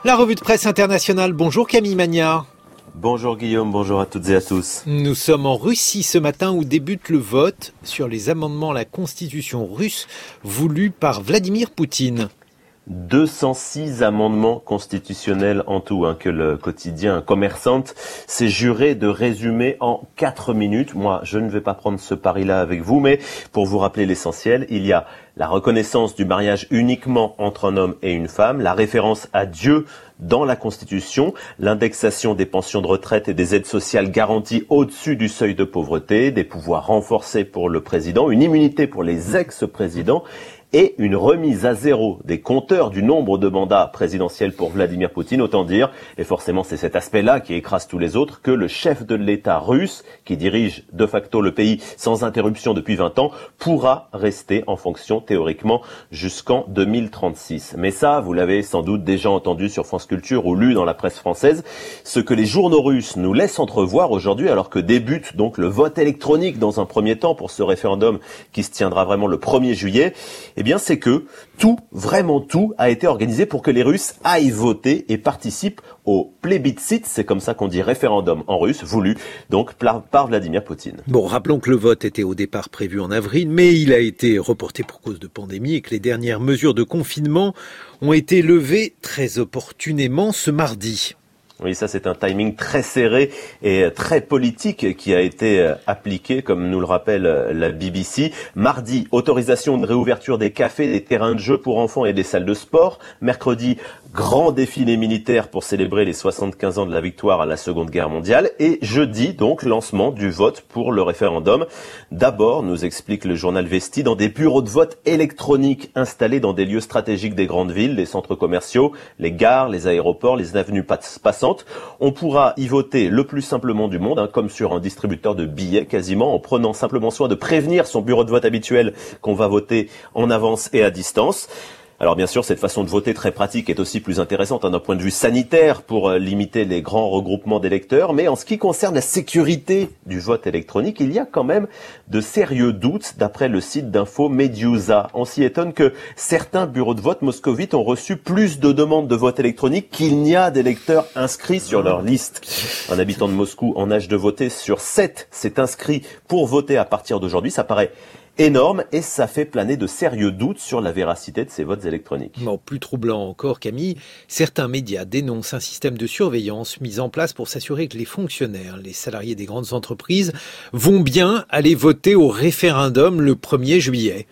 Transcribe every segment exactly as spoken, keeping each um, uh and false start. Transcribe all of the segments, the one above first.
La revue de presse internationale. Bonjour Camille Magnard. Bonjour Guillaume, bonjour à toutes et à tous. Nous sommes en Russie ce matin où débute le vote sur les amendements à la constitution russe voulus par Vladimir Poutine. deux cent six amendements constitutionnels en tout, hein, que le quotidien Commerçant s'est juré de résumer en quatre minutes. Moi, je ne vais pas prendre ce pari-là avec vous, mais pour vous rappeler l'essentiel, il y a la reconnaissance du mariage uniquement entre un homme et une femme, la référence à Dieu dans la Constitution, l'indexation des pensions de retraite et des aides sociales garanties au-dessus du seuil de pauvreté, des pouvoirs renforcés pour le président, une immunité pour les ex-présidents et une remise à zéro des compteurs du nombre de mandats présidentiels pour Vladimir Poutine. Autant dire, et forcément c'est cet aspect-là qui écrase tous les autres, que le chef de l'État russe, qui dirige de facto le pays sans interruption depuis vingt ans, pourra rester en fonction théoriquement jusqu'en deux mille trente-six. Mais ça, vous l'avez sans doute déjà entendu sur France Culture ou lu dans la presse française. Ce que les journaux russes nous laissent entrevoir aujourd'hui, alors que débute donc le vote électronique dans un premier temps pour ce référendum qui se tiendra vraiment le premier juillet, eh bien, c'est que tout, vraiment tout, a été organisé pour que les Russes aillent voter et participent au plébiscite, c'est comme ça qu'on dit référendum en russe, voulu donc par Vladimir Poutine. Bon, rappelons que le vote était au départ prévu en avril, mais il a été reporté pour cause de pandémie et que les dernières mesures de confinement ont été levées très opportunément ce mardi. Oui, ça c'est un timing très serré et très politique qui a été appliqué, comme nous le rappelle la B B C. Mardi, autorisation de réouverture des cafés, des terrains de jeu pour enfants et des salles de sport. Mercredi, grand défilé militaire pour célébrer les soixante-quinze ans de la victoire à la Seconde Guerre mondiale. Et jeudi, donc, lancement du vote pour le référendum. D'abord, nous explique le journal Vesti, dans des bureaux de vote électroniques installés dans des lieux stratégiques des grandes villes, les centres commerciaux, les gares, les aéroports, les avenues passantes. On pourra y voter le plus simplement du monde, hein, comme sur un distributeur de billets quasiment, en prenant simplement soin de prévenir son bureau de vote habituel qu'on va voter en avance et à distance. Alors bien sûr, cette façon de voter très pratique est aussi plus intéressante d'un point de vue sanitaire pour limiter les grands regroupements d'électeurs, mais en ce qui concerne la sécurité du vote électronique, il y a quand même de sérieux doutes d'après le site d'info Meduza. On s'y étonne que certains bureaux de vote moscovites ont reçu plus de demandes de vote électronique qu'il n'y a d'électeurs inscrits sur leur liste. Un habitant de Moscou en âge de voter sur sept s'est inscrit pour voter à partir d'aujourd'hui. Ça paraît énorme et ça fait planer de sérieux doutes sur la véracité de ces votes électroniques. Bon, plus troublant encore, Camille, certains médias dénoncent un système de surveillance mis en place pour s'assurer que les fonctionnaires, les salariés des grandes entreprises vont bien aller voter au référendum le premier juillet.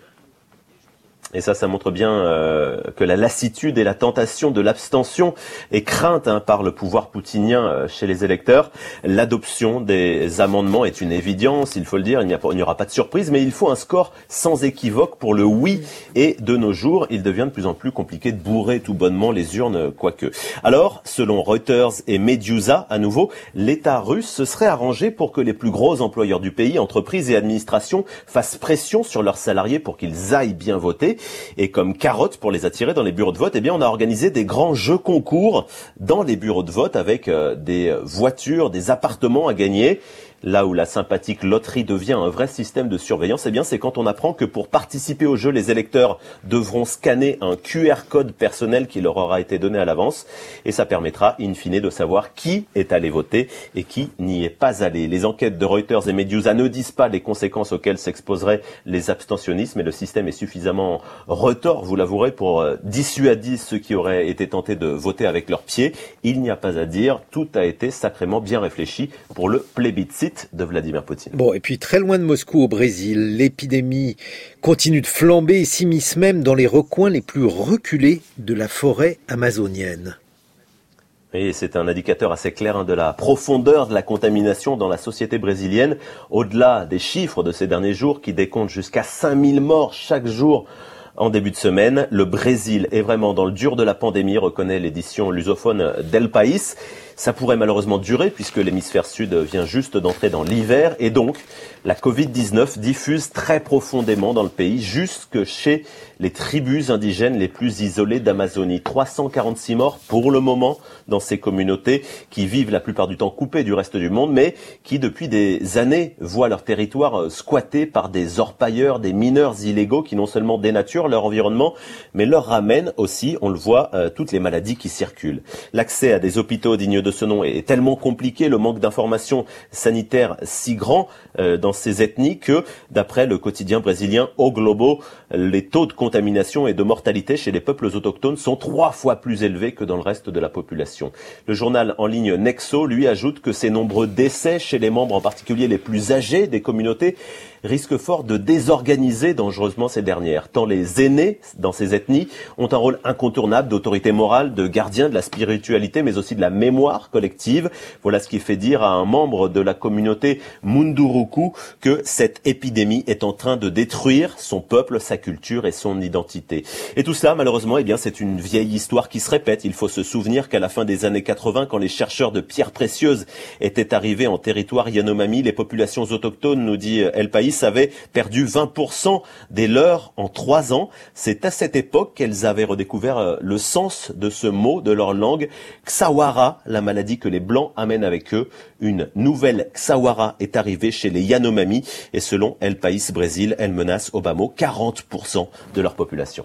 Et ça, ça montre bien euh, que la lassitude et la tentation de l'abstention est crainte hein, par le pouvoir poutinien euh, chez les électeurs. L'adoption des amendements est une évidence, il faut le dire, il n'y, a pas, il n'y aura pas de surprise, mais il faut un score sans équivoque pour le oui. Et de nos jours, il devient de plus en plus compliqué de bourrer tout bonnement les urnes, quoique. Alors, selon Reuters et Meduza, à nouveau, l'État russe se serait arrangé pour que les plus gros employeurs du pays, entreprises et administrations, fassent pression sur leurs salariés pour qu'ils aillent bien voter. Et comme carotte pour les attirer dans les bureaux de vote, eh bien, on a organisé des grands jeux concours dans les bureaux de vote avec euh, des voitures, des appartements à gagner. Là où la sympathique loterie devient un vrai système de surveillance, eh bien, c'est quand on apprend que pour participer au jeu, les électeurs devront scanner un Q R code personnel qui leur aura été donné à l'avance. Et ça permettra, in fine, de savoir qui est allé voter et qui n'y est pas allé. Les enquêtes de Reuters et Meduza ne disent pas les conséquences auxquelles s'exposeraient les abstentionnistes, mais le système est suffisamment retors, vous l'avouerez, pour dissuader ceux qui auraient été tentés de voter avec leurs pieds. Il n'y a pas à dire, tout a été sacrément bien réfléchi pour le plébiscite de Vladimir Poutine. Bon, et puis très loin de Moscou, au Brésil, l'épidémie continue de flamber et s'immisce même dans les recoins les plus reculés de la forêt amazonienne. Et c'est un indicateur assez clair hein, de la profondeur de la contamination dans la société brésilienne, au-delà des chiffres de ces derniers jours qui décomptent jusqu'à cinq mille morts chaque jour. En début de semaine, le Brésil est vraiment dans le dur de la pandémie, reconnaît l'édition lusophone d'El País. Ça pourrait malheureusement durer puisque l'hémisphère sud vient juste d'entrer dans l'hiver et donc la covid dix-neuf diffuse très profondément dans le pays jusque chez les tribus indigènes les plus isolées d'Amazonie. trois cent quarante-six morts pour le moment dans ces communautés qui vivent la plupart du temps coupées du reste du monde mais qui depuis des années voient leur territoire squatté par des orpailleurs, des mineurs illégaux qui non seulement dénaturent nature, leur environnement, mais leur ramène aussi, on le voit, euh, toutes les maladies qui circulent. L'accès à des hôpitaux dignes de ce nom est tellement compliqué, le manque d'informations sanitaires si grand euh, dans ces ethnies que, d'après le quotidien brésilien O Globo, les taux de contamination et de mortalité chez les peuples autochtones sont trois fois plus élevés que dans le reste de la population. Le journal en ligne Nexo, lui, ajoute que ces nombreux décès chez les membres, en particulier les plus âgés des communautés, risquent fort de désorganiser dangereusement ces dernières, tant les aînés dans ces ethnies ont un rôle incontournable d'autorité morale, de gardien de la spiritualité, mais aussi de la mémoire collective. Voilà ce qui fait dire à un membre de la communauté Munduruku que cette épidémie est en train de détruire son peuple, sa culture et son identité. Et tout cela, malheureusement, eh bien, c'est une vieille histoire qui se répète. Il faut se souvenir qu'à la fin des années quatre-vingts, quand les chercheurs de pierres précieuses étaient arrivés en territoire Yanomami, les populations autochtones, nous dit El País, avaient perdu vingt pour cent des leurs en trois ans. C'est à cette époque qu'elles avaient redécouvert le sens de ce mot, de leur langue. Xawara, la maladie que les Blancs amènent avec eux. Une nouvelle Xawara est arrivée chez les Yanomami et selon El País Brésil, elle menace au bas mot quarante pour cent de leur population.